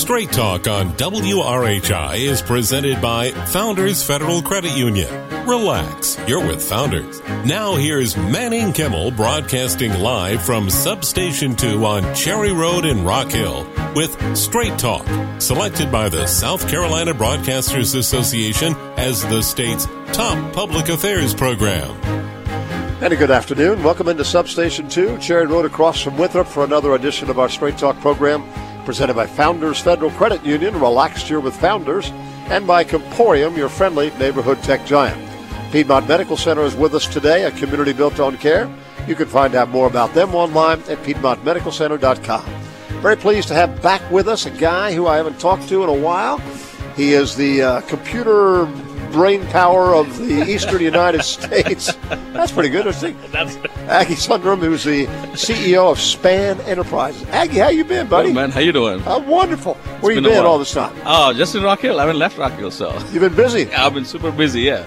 Straight Talk on WRHI is presented by Founders Federal Credit Union. Relax, you're with Founders. Now here's Manning Kimmel broadcasting live from Substation 2 on Cherry Road in Rock Hill with Straight Talk, selected by the South Carolina Broadcasters Association as the state's top public affairs program. And a good afternoon. Welcome into Substation 2, Cherry Road across from Winthrop for another edition of our Straight Talk program presented by Founders Federal Credit Union, relaxed here with Founders, and by Comporium, your friendly neighborhood tech giant. Piedmont Medical Center is with us today, a community built on care. You can find out more about them online at PiedmontMedicalCenter.com. Very pleased to have back with us a guy who I haven't talked to in a while. He is the computer brain power of the eastern United States. That's pretty good, isn't it? Aggie Sundaram, who's the CEO of Span Enterprises. Aggie, how you been, buddy? Good, man. How you doing? Wonderful. Where you been all this time? Oh, just in Rock Hill. I haven't left Rock Hill, so. You've been busy? I've been super busy, yeah.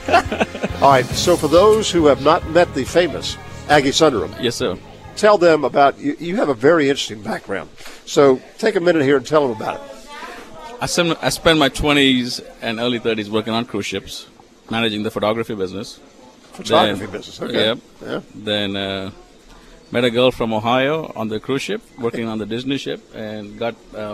All right, so for those who have not met the famous Aggie Sundaram. Yes, sir. Tell them about, you have a very interesting background. So take a minute here and tell them about it. I spent my 20s and early 30s working on cruise ships, managing the photography business. Business, okay. Yeah. Then met a girl from Ohio on the cruise ship, working on the Disney ship, and got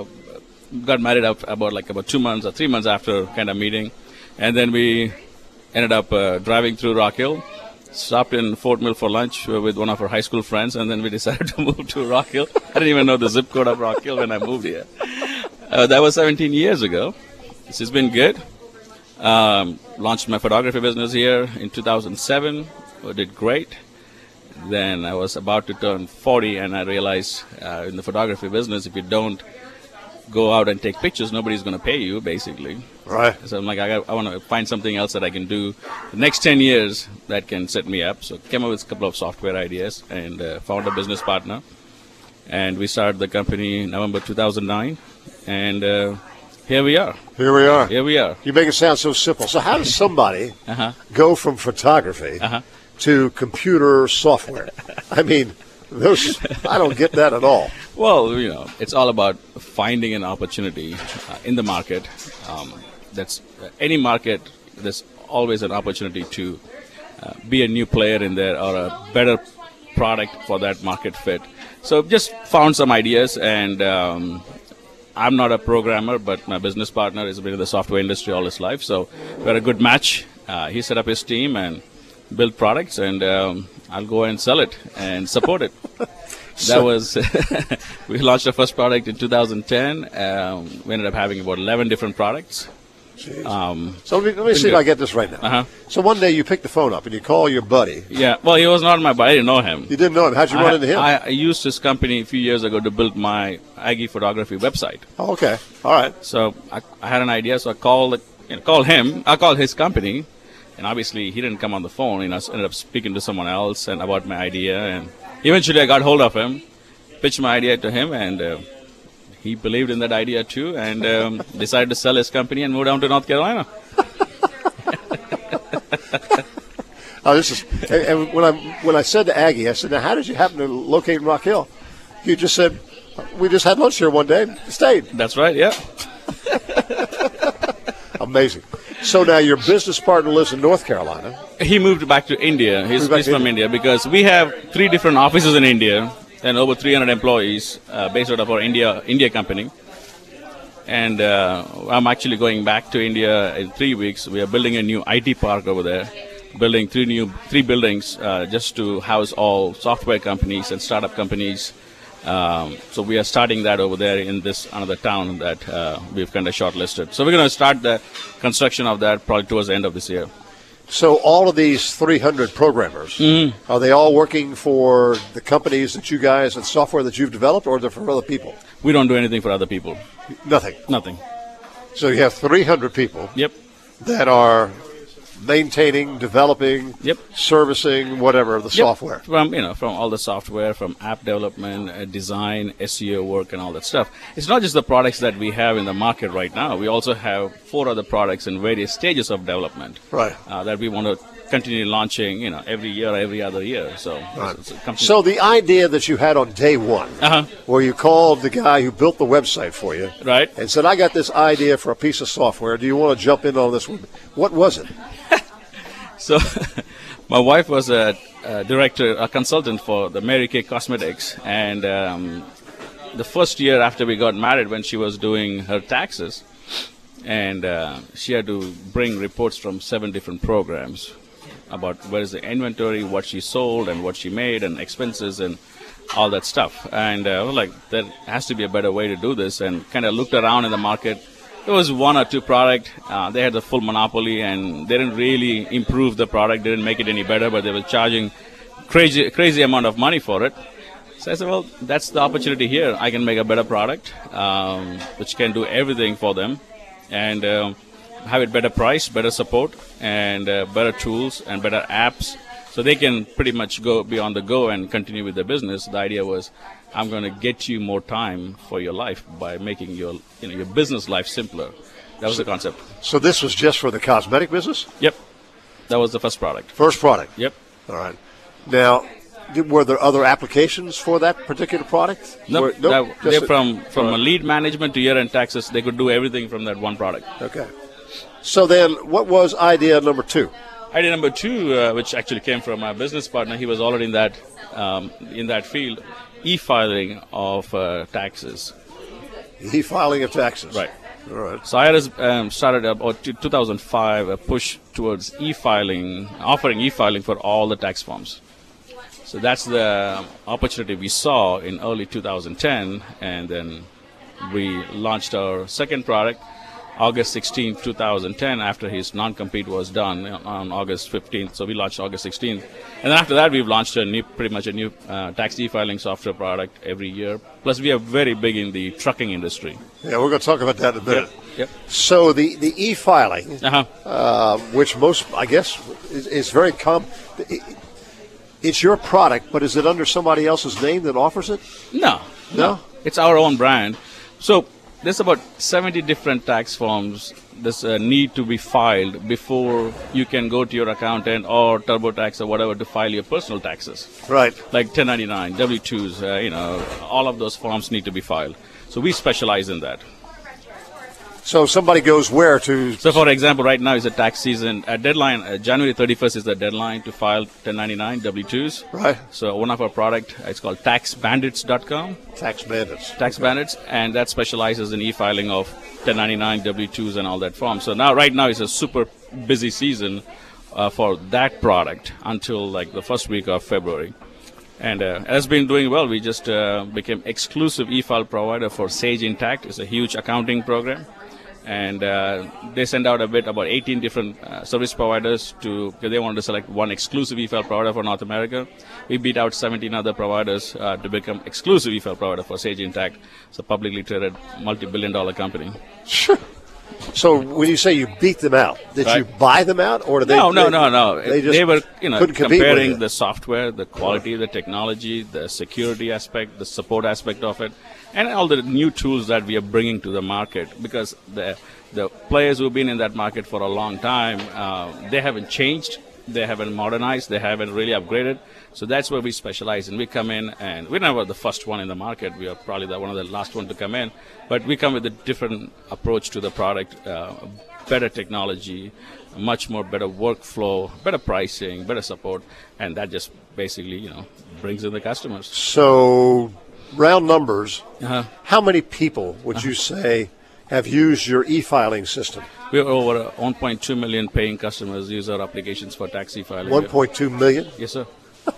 married about 2 months or 3 months after kind of meeting. And then we ended up driving through Rock Hill, stopped in Fort Mill for lunch with one of our high school friends, and then we decided to move to Rock Hill. I didn't even know the zip code of Rock Hill when I moved here. That was 17 years ago. This has been good. Launched my photography business here in 2007. Did great. Then I was about to turn 40, and I realized in the photography business, if you don't go out and take pictures, nobody's going to pay you, basically. Right. So I'm like, I want to find something else that I can do the next 10 years that can set me up. So came up with a couple of software ideas and found a business partner. And we started the company in November 2009. And here we are. You make it sound so simple. So how does somebody go from photography to computer software? I mean, I don't get that at all. Well, it's all about finding an opportunity in the market. That's any market. There's always an opportunity to be a new player in there or a better product for that market fit. So just found some ideas, and I'm not a programmer, but my business partner has been in the software industry all his life, so we're a good match. He set up his team and built products, and I'll go and sell it and support it. We launched our first product in 2010. We ended up having about 11 different products. So let me see if I get this right now. So one day you pick the phone up and you call your buddy. Yeah, well, he was not my buddy. I didn't know him. You didn't know him. How'd you run into him? I used his company a few years ago to build my Aggie photography website. Oh, okay. All right. So I had an idea, so I called him. I called his company, and obviously he didn't come on the phone. I ended up speaking to someone else and about my idea, and eventually I got hold of him, pitched my idea to him, and he believed in that idea too, and decided to sell his company and move down to North Carolina. And when I said to Aggie, I said, "Now, how did you happen to locate in Rock Hill?" You just said, "We just had lunch here one day and stayed." That's right. Yeah. Amazing. So now your business partner lives in North Carolina. He moved back to India. He's from India because we have 3 different offices in India and over 300 employees based out of our India company. And I'm actually going back to India in 3 weeks. We are building a new IT park over there, building 3 buildings just to house all software companies and startup companies. So we are starting that over there in this another town that we've kind of shortlisted. So we're going to start the construction of that probably towards the end of this year. So all of these 300 programmers, are they all working for the companies that you guys and software that you've developed, or are they for other people? We don't do anything for other people. Nothing. So you have 300 people. Yep. That are maintaining, developing, servicing, whatever, the software. From all the software, from app development, design, SEO work, and all that stuff. It's not just the products that we have in the market right now. We also have 4 other products in various stages of development. Right. That we want to continue launching, every year or every other year. So, it's a company. So the idea that you had on day one, where you called the guy who built the website for you, right, and said, "I got this idea for a piece of software. Do you want to jump in on this one?" What was it? So, my wife was a consultant for the Mary Kay Cosmetics, and the first year after we got married, when she was doing her taxes, and she had to bring reports from 7 different programs about where is the inventory, what she sold, and what she made, and expenses, and all that stuff. And we're like, there has to be a better way to do this, and kind of looked around in the market. There was 1 or 2 product. They had the full monopoly, and they didn't really improve the product. They didn't make it any better, but they were charging crazy amount of money for it. So I said, well, that's the opportunity here. I can make a better product, which can do everything for them, and have it better price, better support, and better tools and better apps, so they can pretty much be on the go and continue with their business. The idea was, I'm going to get you more time for your life by making your business life simpler. That was the concept. So this was just for the cosmetic business? Yep. That was the first product. First product? Yep. All right. Now, were there other applications for that particular product? Nope. They're from a lead management to year-end taxes. They could do everything from that one product. Okay. So then, what was idea number 2? Idea number 2, which actually came from my business partner, he was already in that field, e-filing of taxes. E-filing of taxes. Right. All right. So I had started about 2005 a push towards e-filing, offering e-filing for all the tax forms. So that's the opportunity we saw in early 2010, and then we launched our second product August 16, 2010, after his non-compete was done on August 15th. So we launched August 16th. And then after that, we've launched pretty much a new tax e-filing software product every year. Plus, we are very big in the trucking industry. Yeah, we're going to talk about that in a minute. Yep. So the e-filing, which most, I guess, is very it's your product, but is it under somebody else's name that offers it? No. It's our own brand. So there's about 70 different tax forms that need to be filed before you can go to your accountant or TurboTax or whatever to file your personal taxes. Right. Like 1099, W-2s, all of those forms need to be filed. So we specialize in that. So somebody goes where to? So, for example, right now is a tax season. A deadline, January 31st is the deadline to file 1099 W-2s. Right. So one of our product, it's called TaxBandits.com. Tax Bandits. Tax Bandits, and that specializes in e-filing of 1099 W-2s and all that form. So right now is a super busy season for that product until like the first week of February. And it has been doing well. We just became exclusive e-file provider for Sage Intacct. It's a huge accounting program. And they send out about 18 different service providers because they wanted to select one exclusive e-file provider for North America. We beat out 17 other providers to become exclusive e-file provider for Sage Intacct. It's a publicly traded multi-billion-dollar company. Sure. So when you say you beat them out, did you buy them out, or did they? No. They were comparing the software, the quality, the technology, the security aspect, the support aspect of it, and all the new tools that we are bringing to the market. Because the players who've been in that market for a long time, they haven't changed, they haven't modernized, they haven't really upgraded. So that's where we specialize in. We come in, and we're never the first one in the market. We are probably one of the last one to come in. But we come with a different approach to the product, better technology, much more better workflow, better pricing, better support, and that just basically, brings in the customers. So, round numbers, how many people would you say have used your e-filing system? We have over 1.2 million paying customers use our applications for tax e-filing. 1.2 million? Yes, sir.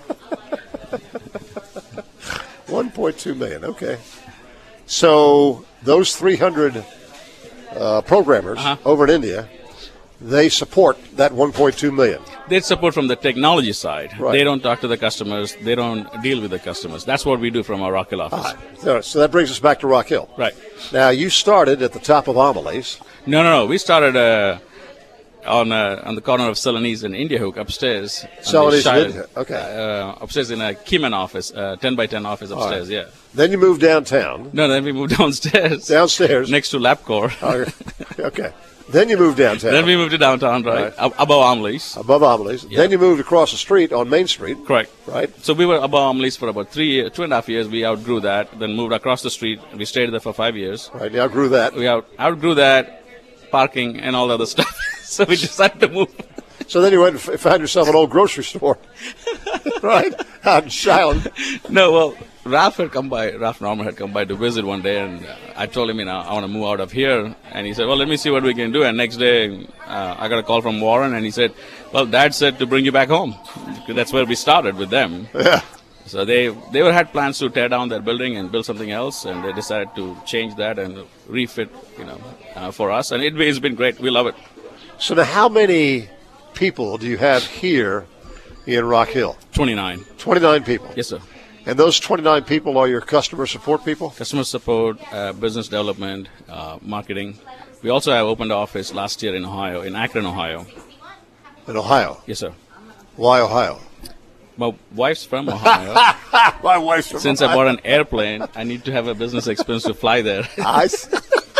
1.2 million, okay. So those 300 programmers over in India, they support that 1.2 million. They support from the technology side. Right. They don't talk to the customers. They don't deal with the customers. That's what we do from our Rock Hill office. So that brings us back to Rock Hill. Right. Now, you started at the top of Amelie's. No. We started on the corner of Celanese and India Hook upstairs. Celanese and India Hook, okay. Upstairs in a Keyman office, 10 by 10 office upstairs, yeah. Then you moved downtown. No, then we moved downstairs. Downstairs. Next to LabCorp. Okay. Then you moved downtown. Then we moved to downtown, right? Above Amelie's. Above Amelie's. Yeah. Then you moved across the street on Main Street. Correct. Right. So we were above Amelie's for about 2.5 years. We outgrew that. Then moved across the street. We stayed there for 5 years. Right. You outgrew that. We outgrew that, parking and all the other stuff. So we decided to move. So then you went and found yourself an old grocery store. Right. Out in Shiloh. No, well, Ralph Norman had come by to visit one day, and I told him, I want to move out of here. And he said, well, let me see what we can do. And next day, I got a call from Warren, and he said, well, Dad said to bring you back home. That's where we started with them. Yeah. So they had plans to tear down their building and build something else, and they decided to change that and refit, for us. And it's been great. We love it. So now how many people do you have here in Rock Hill? 29. 29 people. Yes, sir. And those 29 people are your customer support people? Customer support, business development, marketing. We also have opened an office last year in Ohio, in Akron, Ohio. In Ohio? Yes, sir. Why Ohio? My wife's from Ohio. My wife's from Since Ohio. I bought an airplane, I need to have a business expense to fly there. I see.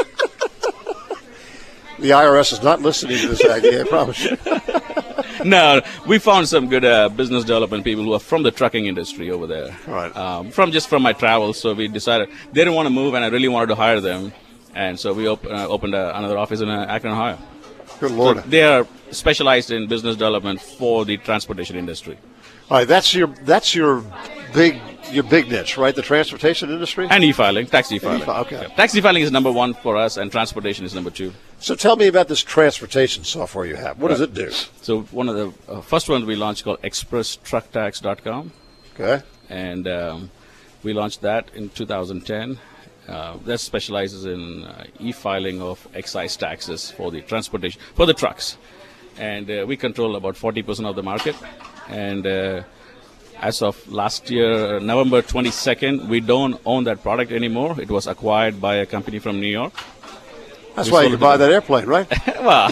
The IRS is not listening to this idea, I promise you. No, we found some good business development people who are from the trucking industry over there. Right. From my travels, so we decided they didn't want to move, and I really wanted to hire them, and so we opened another office in Akron, Ohio. Good Lord. So they are specialized in business development for the transportation industry. All right, that's your big niche, right? The transportation industry? And e-filing, tax e-filing. Okay. Yeah. Tax e-filing is number one for us, and transportation is number two. So tell me about this transportation software you have. What does it do? So one of the first ones we launched called ExpressTruckTax.com. Okay. And we launched that in 2010. That specializes in e-filing of excise taxes for the transportation, for the trucks. And we control about 40% of the market. And as of last year, November 22nd, we don't own that product anymore. It was acquired by a company from New York. That's why you buy that airplane, right? Well,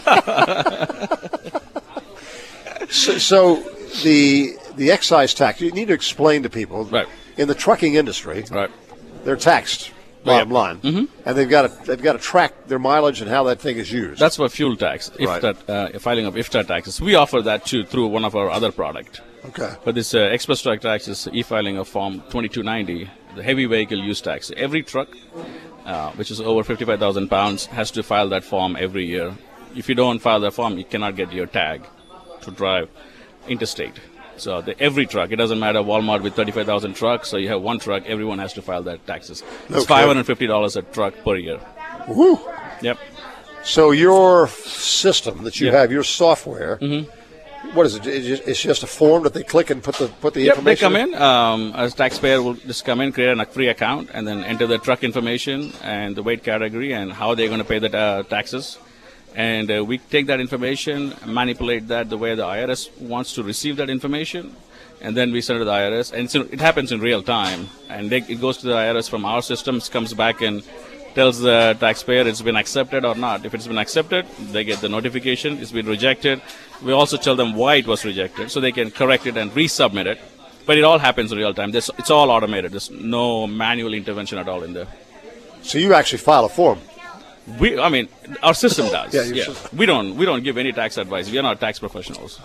so the excise tax, you need to explain to people. Right. In the trucking industry, right. they're taxed, bottom line. Mm-hmm. And they've got to track their mileage and how that thing is used. That's for fuel tax, Right. filing of IFTA taxes. We offer that through one of our other product. Okay. But this Express Truck Tax is e-filing of Form 2290, the heavy vehicle use tax. Every truck, which is over 55,000 pounds, has to file that form every year. If you don't file that form, you cannot get your tag to drive interstate. So every truck, it doesn't matter, Walmart with 35,000 trucks, so you have one truck, everyone has to file that taxes. It's Okay. $550 a truck per year. Woo. Yep. So your system that you Yeah. have, your software, what is it? It's just a form that they click and put the Yep, they information come in. As taxpayer will just come in, create a free account, and then enter the truck information and the weight category and how they're going to pay the taxes. And we take that information, manipulate that the way the IRS wants to receive that information, and then we send it to the IRS. And so it happens in real time. And it goes to the IRS from our systems, comes back and tells the taxpayer it's been accepted or not. If it's been accepted, they get the notification. It's been rejected. We also tell them why it was rejected, so they can correct it and resubmit it. But it all happens in real time. It's all automated. There's no manual intervention at all in there. So you actually file a form. Our system does. Yeah, your system. We don't give any tax advice. We are not tax professionals.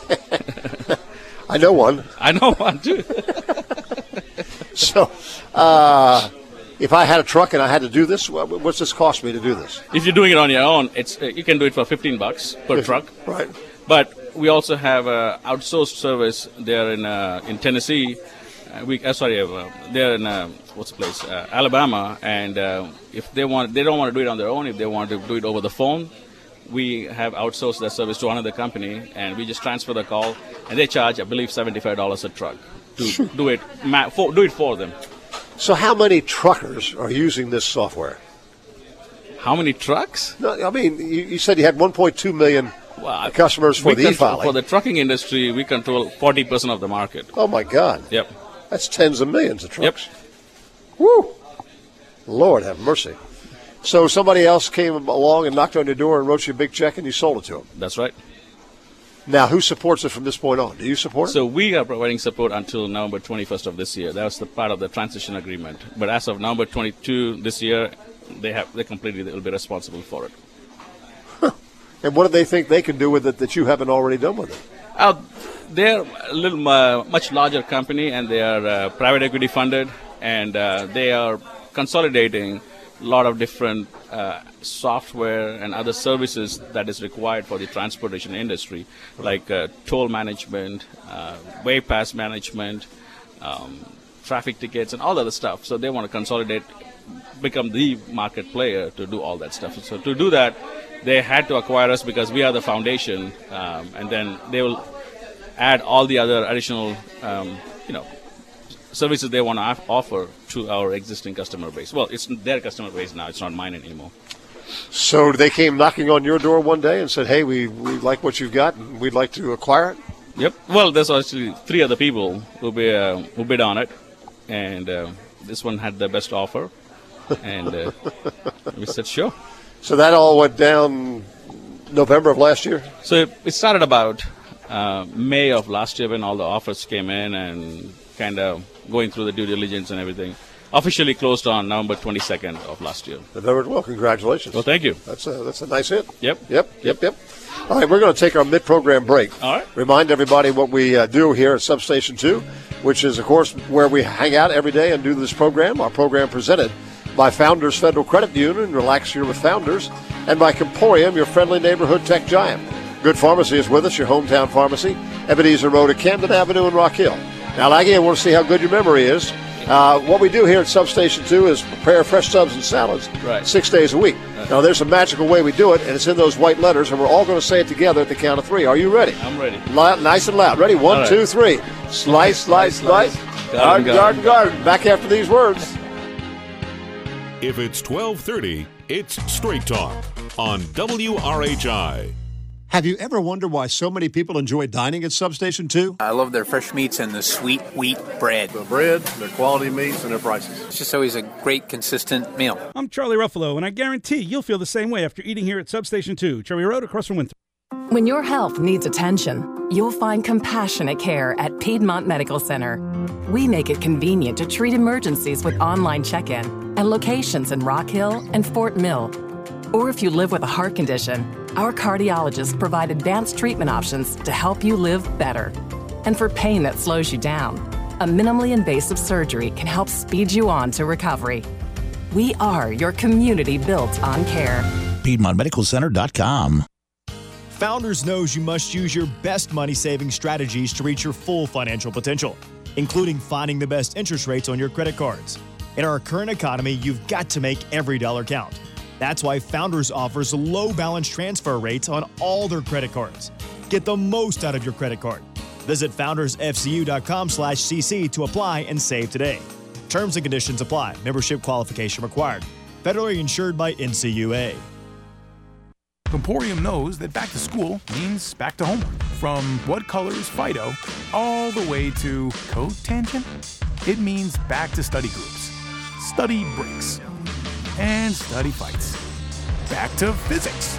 I know one. I know one too. So if I had a truck and I had to do this, what's this cost me to do this? If you're doing it on your own, you can do it for $15 per truck. Right. But we also have an outsourced service there in Tennessee. They're in what's the place? Alabama. And if they don't want to do it on their own. If they want to do it over the phone, we have outsourced that service to another company, and we just transfer the call, and they charge, I believe, $75 a truck to do it for them. So how many truckers are using this software? How many trucks? No, I mean, you said you had 1.2 million customers for the e-filing. For the trucking industry, we control 40% of the market. Oh, my God. Yep. That's tens of millions of trucks. Yep. Woo! Lord have mercy. So somebody else came along and knocked on your door and wrote you a big check and you sold it to them. That's right. Now, who supports it from this point on? Do you support it? So we are providing support until November 21st of this year. That was the part of the transition agreement. But as of November 22 this year, they will be responsible for it. And what do they think they can do with it that you haven't already done with it? They're a little much larger company, and they are private equity funded, and they are consolidating a lot of different software and other services that is required for the transportation industry, like toll management, way pass management, traffic tickets, and all other stuff. So they want to consolidate, become the market player to do all that stuff. So to do that, they had to acquire us because we are the foundation, and then they will add all the other additional, services they want to offer to our existing customer base. Well, it's their customer base now. It's not mine anymore. So they came knocking on your door one day and said, hey, we like what you've got and we'd like to acquire it? Yep. Well, there's actually 3 other people who bid on it, and this one had the best offer, and we said, sure. So that all went down November of last year? So it started about May of last year when all the offers came in and kind of going through the due diligence and everything. Officially closed on November 22nd of last year. Well, congratulations. Well, thank you. That's a nice hit. Yep. All right, we're going to take our mid-program break. All right. Remind everybody what we do here at Substation 2, which is, of course, where we hang out every day and do this program. Our program presented by Founders Federal Credit Union, Relax Here with Founders, and by Comporium, your friendly neighborhood tech giant. Good Pharmacy is with us, your hometown pharmacy, Ebenezer Road at Camden Avenue in Rock Hill. Now, Aggie, I want to see how good your memory is. What we do here at Substation 2 is prepare fresh subs and salads 6 days a week. Right. Now, there's a magical way we do it, and it's in those white letters, and we're all going to say it together at the count of 3. Are you ready? I'm ready. Nice and loud. Ready? 1, 2, 3. Slice, slice, slice. Garden. Back after these words. If it's 12:30, it's Straight Talk on WRHI. Have you ever wondered why so many people enjoy dining at Substation 2? I love their fresh meats and the sweet wheat bread. The bread, their quality meats, and their prices. It's just always a great, consistent meal. I'm Charlie Ruffalo, and I guarantee you'll feel the same way after eating here at Substation 2, Cherry Road across from Winthrop. When your health needs attention, you'll find compassionate care at Piedmont Medical Center. We make it convenient to treat emergencies with online check-in and locations in Rock Hill and Fort Mill. Or if you live with a heart condition, our cardiologists provide advanced treatment options to help you live better. And for pain that slows you down, a minimally invasive surgery can help speed you on to recovery. We are your community built on care. PiedmontMedicalCenter.com. Founders knows you must use your best money-saving strategies to reach your full financial potential, including finding the best interest rates on your credit cards. In our current economy, you've got to make every dollar count. That's why Founders offers low balance transfer rates on all their credit cards. Get the most out of your credit card. Visit foundersfcu.com/cc to apply and save today. Terms and conditions apply. Membership qualification required. Federally insured by NCUA. Comporium knows that back to school means back to homework. From what color is Fido all the way to cotangent, it means back to study groups, study breaks, and study fights. Back to physics.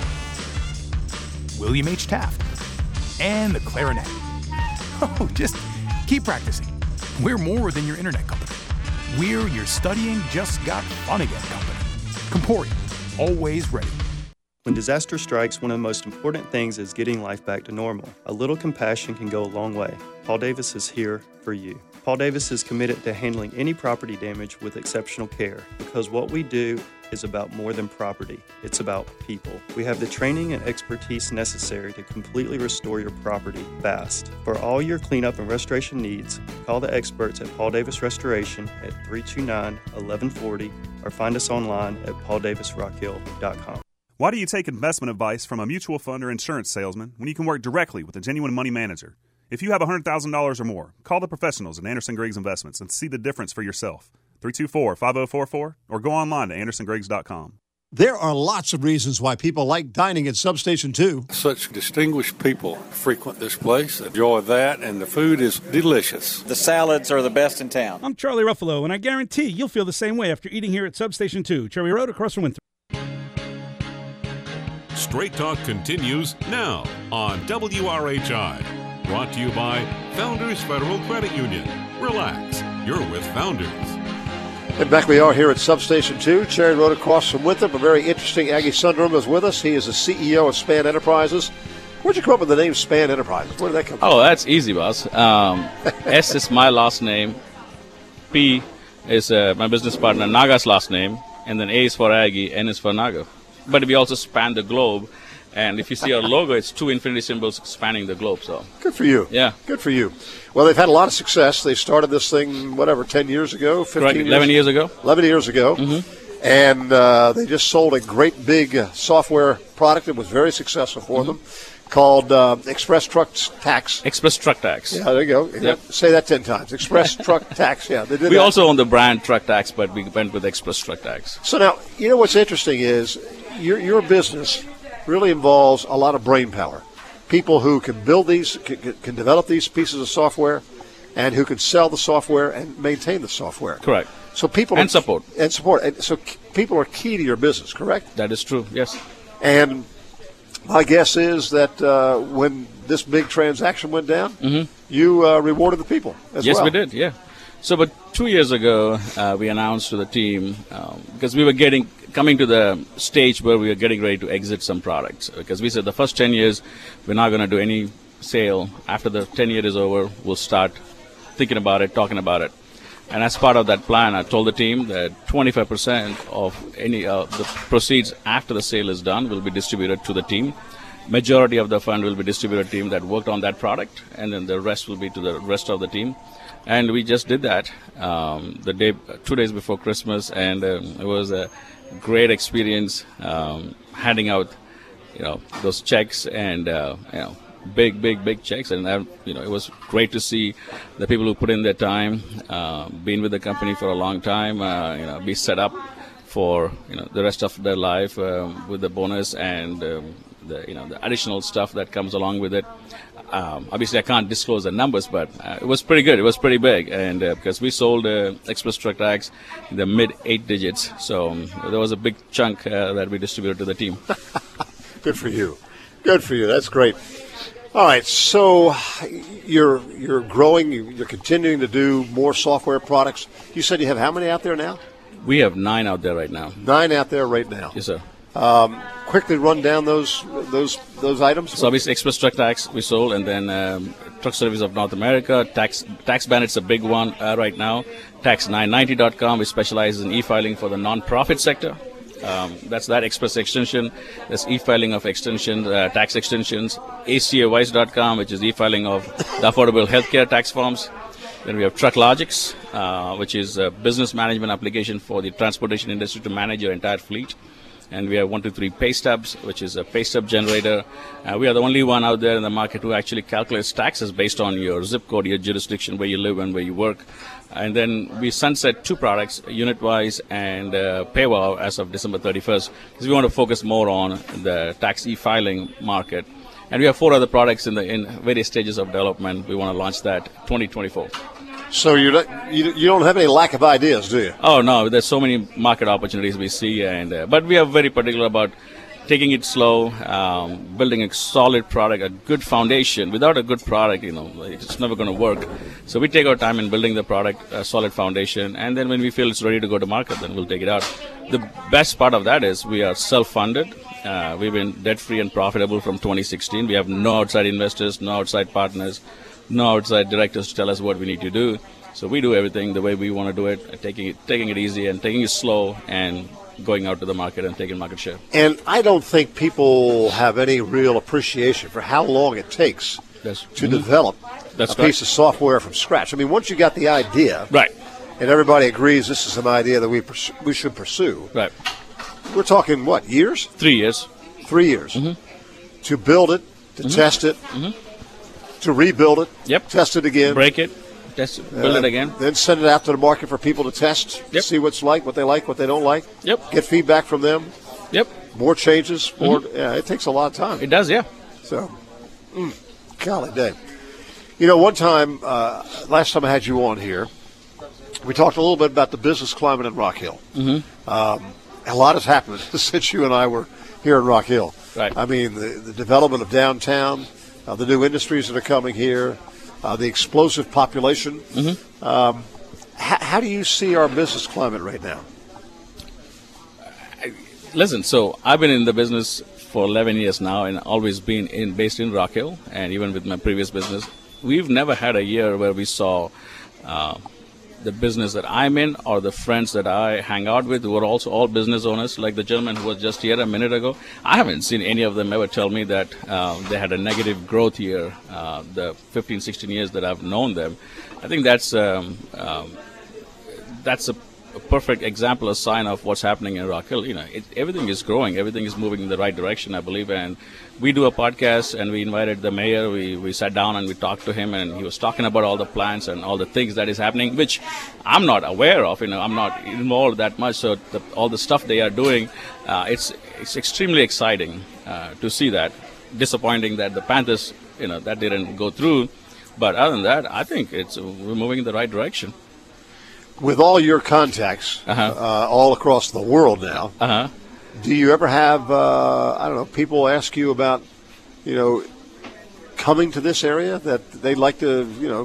William H. Taft. And the clarinet. Oh, just keep practicing. We're more than your internet company. We're your studying just got fun again company. Comporium, always ready. When disaster strikes, one of the most important things is getting life back to normal. A little compassion can go a long way. Paul Davis is here for you. Paul Davis is committed to handling any property damage with exceptional care because what we do is about more than property. It's about people. We have the training and expertise necessary to completely restore your property fast. For all your cleanup and restoration needs, call the experts at Paul Davis Restoration at 329-1140 or find us online at pauldavisrockhill.com. Why do you take investment advice from a mutual fund or insurance salesman when you can work directly with a genuine money manager? If you have $100,000 or more, call the professionals at Anderson Griggs Investments and see the difference for yourself. 324-5044 or go online to andersongriggs.com. There are lots of reasons why people like dining at Substation 2. Such distinguished people frequent this place, enjoy that, and the food is delicious. The salads are the best in town. I'm Charlie Ruffalo, and I guarantee you'll feel the same way after eating here at Substation 2, Cherry Road across from Winthrop. Straight Talk continues now on WRHI. Brought to you by Founders Federal Credit Union. Relax, you're with Founders. And back we are here at Substation 2, Cherry Road across from Winthrop. A very interesting Aggie Sunderum is with us. He is the CEO of Span Enterprises. Where'd you come up with the name Span Enterprises? Where did that come from? Oh, that's easy, boss. S is my last name. P is my business partner Naga's last name. And then A is for Aggie, N is for Naga. But we also span the globe. And if you see our logo, it's 2 infinity symbols spanning the globe. So good for you. Yeah. Good for you. Well, they've had a lot of success. They started this thing, 10 years ago, 15 Correct. 11 years ago. 11 years ago. Mm-hmm. And they just sold a great big software product that was very successful for them called Express Truck Tax. Express Truck Tax. Yeah, there you go. Yep. Say that 10 times. Express Truck Tax. Yeah, they did We that. also own the brand Truck Tax, but we went with Express Truck Tax. So now, what's interesting is your business really involves a lot of brain power. People who can build these, can develop these pieces of software, and who can sell the software and maintain the software. Correct. So people and support. And support. And so people are key to your business, correct? That is true, yes. And my guess is that when this big transaction went down, you rewarded the people as well. Yes, we did, yeah. So, but 2 years ago, we announced to the team, because we were coming to the stage where we were getting ready to exit some products. Because we said the first 10 years, we're not going to do any sale. After the 10 year is over, we'll start thinking about it, talking about it. And as part of that plan, I told the team that 25% of any the proceeds after the sale is done will be distributed to the team. Majority of the fund will be distributed to the team that worked on that product, and then the rest will be to the rest of the team. And we just did that 2 days before Christmas, and it was a great experience handing out, those checks and big checks, and it was great to see the people who put in their time, been with the company for a long time, be set up for the rest of their life with the bonus and the additional stuff that comes along with it. Obviously, I can't disclose the numbers, but it was pretty good. It was pretty big, and because we sold Express Truck Tax in the mid 8 digits, so there was a big chunk that we distributed to the team. Good for you. Good for you. That's great. All right, so you're growing. You're continuing to do more software products. You said you have how many out there now? We have 9 out there right now. 9 out there right now. Yes, sir. Quickly run down those items. So obviously, Express Truck Tax we sold, and then Truck Service of North America, Tax Bandit's a big one right now. Tax990.com, which specializes in e-filing for the non-profit sector. That's that Express extension. There's e-filing of extensions, tax extensions. ACAWise.com, which is e-filing of the affordable healthcare tax forms. Then we have TruckLogix, which is a business management application for the transportation industry to manage your entire fleet. And we have 123 Paystubs, which is a paystub generator. We are the only one out there in the market who actually calculates taxes based on your zip code, your jurisdiction, where you live and where you work. And then we sunset 2 products, UnitWise and PayWow, as of December 31st, because we want to focus more on the tax e-filing market. And we have 4 other products in various stages of development. We want to launch that 2024. So you don't have any lack of ideas, do you? Oh, no. There's so many market opportunities we see, but we are very particular about taking it slow, building a solid product, a good foundation. Without a good product, it's never going to work. So we take our time in building the product, a solid foundation, and then when we feel it's ready to go to market, then we'll take it out. The best part of that is we are self-funded. We've been debt-free and profitable from 2016. We have no outside investors, no outside partners, no outside directors to tell us what we need to do. So we do everything the way we want to do it, taking it easy and taking it slow and going out to the market and taking market share. And I don't think people have any real appreciation for how long it takes to develop a piece of software from scratch. I mean, once you got the idea, right, and everybody agrees this is an idea that we should pursue, right, we're talking, what, years? 3 years. 3 years. To build it, to test it, to rebuild it, test it again. Break it, test it, build it again. Then send it out to the market for people to test, see what they like, what they don't like. Get feedback from them. More changes. It takes a lot of time. It does, yeah. So, golly dang. One time, last time I had you on here, we talked a little bit about the business climate in Rock Hill. A lot has happened since you and I were here in Rock Hill. Right. I mean, the development of downtown, the new industries that are coming here, the explosive population. How do you see our business climate right now? Listen, so I've been in the business for 11 years now and always been based in Rock Hill, and even with my previous business, we've never had a year where we saw the business that I'm in or the friends that I hang out with who are also all business owners, like the gentleman who was just here a minute ago. I haven't seen any of them ever tell me that they had a negative growth year the 15, 16 years that I've known them. I think that's a perfect example, a sign of what's happening in Rock Hill. Everything is growing, everything is moving in the right direction, I believe. And we do a podcast, and we invited the mayor. We sat down and we talked to him, and he was talking about all the plans and all the things that is happening, which I'm not aware of. I'm not involved that much. So all the stuff they are doing, it's extremely exciting to see that. Disappointing that the Panthers, that didn't go through. But other than that, I think we're moving in the right direction. With all your contacts all across the world now, do you ever have, people ask you about, coming to this area, that they'd like to,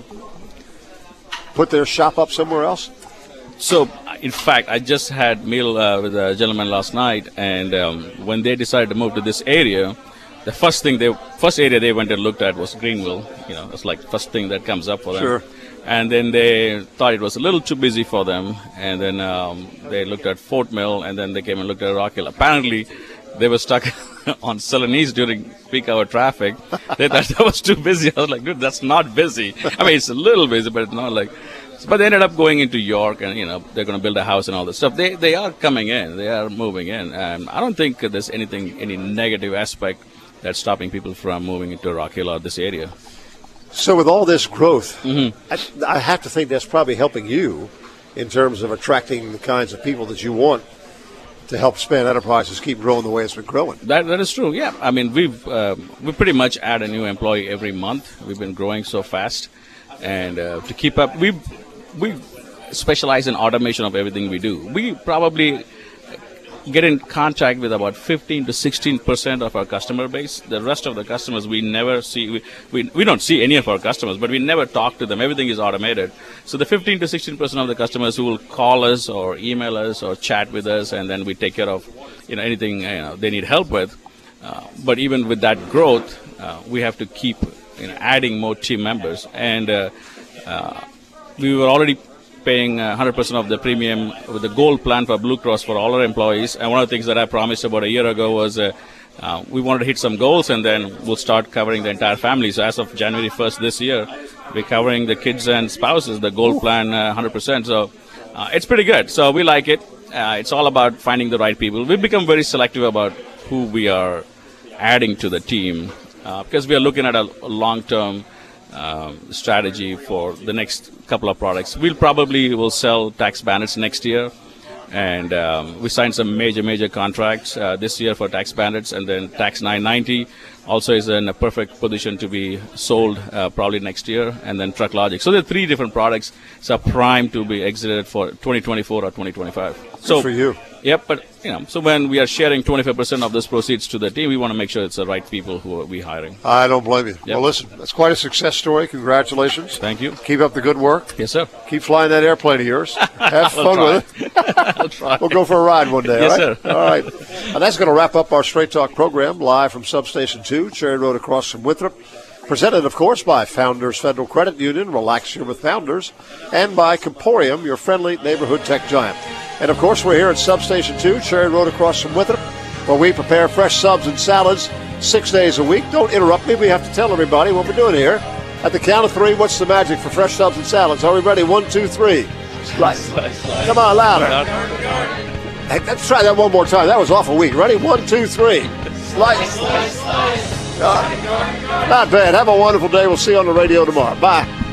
put their shop up somewhere else? So, in fact, I just had a meal with a gentleman last night, and when they decided to move to this area, the first area they went and looked at was Greenville. It's like the first thing that comes up for them. Sure. And then they thought it was a little too busy for them. And then they looked at Fort Mill, and then they came and looked at Rock Hill. Apparently, they were stuck on Celanese during peak hour traffic. They thought that was too busy. I was like, dude, that's not busy. I mean, it's a little busy, but it's not like... But they ended up going into York, and, they're going to build a house and all this stuff. They are coming in. They are moving in. And I don't think there's any negative aspect that's stopping people from moving into Rock Hill or this area. So with all this growth, I have to think that's probably helping you in terms of attracting the kinds of people that you want to help Span Enterprises keep growing the way it's been growing. That is true, yeah. I mean, we pretty much add a new employee every month. We've been growing so fast. And to keep up, we specialize in automation of everything we do. We probably get in contact with about 15 to 16% of our customer base. The rest of the customers we never see. We don't see any of our customers, but we never talk to them. Everything is automated. So the 15 to 16% of the customers who will call us or email us or chat with us, and then we take care of anything they need help with. But even with that growth, we have to keep adding more team members. And we were already paying 100% of the premium with the gold plan for Blue Cross for all our employees. And one of the things that I promised about a year ago was we wanted to hit some goals, and then we'll start covering the entire family. So as of January 1st this year, we're covering the kids and spouses, the gold plan 100%. So it's pretty good. So we like it. It's all about finding the right people. We've become very selective about who we are adding to the team because we are looking at a long-term strategy for the next couple of products. Will sell Tax Bandits next year, and we signed some major contracts this year for Tax Bandits, and then Tax 990 also is in a perfect position to be sold probably next year, and then TruckLogic. So there are 3 different products that are primed to be exited for 2024 or 2025. Good for you. Yep, but so when we are sharing 25% of those proceeds to the team, we want to make sure it's the right people who we hiring. I don't blame you. Yep. Well, listen, that's quite a success story. Congratulations. Thank you. Keep up the good work. Yes, sir. Keep flying that airplane of yours. Have fun with it. I'll try. We'll go for a ride one day. Yes, all right? sir. All right. And that's going to wrap up our Straight Talk program live from Substation 2, Cherry Road across from Winthrop. Presented, of course, by Founders Federal Credit Union, Relax Here with Founders, and by Comporium, your friendly neighborhood tech giant. And, of course, we're here at Substation 2, Cherry Road across from Winthrop, where we prepare fresh subs and salads 6 days a week. Don't interrupt me. We have to tell everybody what we're doing here. At the count of 3, what's the magic for fresh subs and salads? Are we ready? 1, 2, 3. Slice. Come on, louder. Hey, let's try that one more time. That was awful weak. Ready? 1, 2, 3. Slice. Not bad. Have a wonderful day. We'll see you on the radio tomorrow. Bye.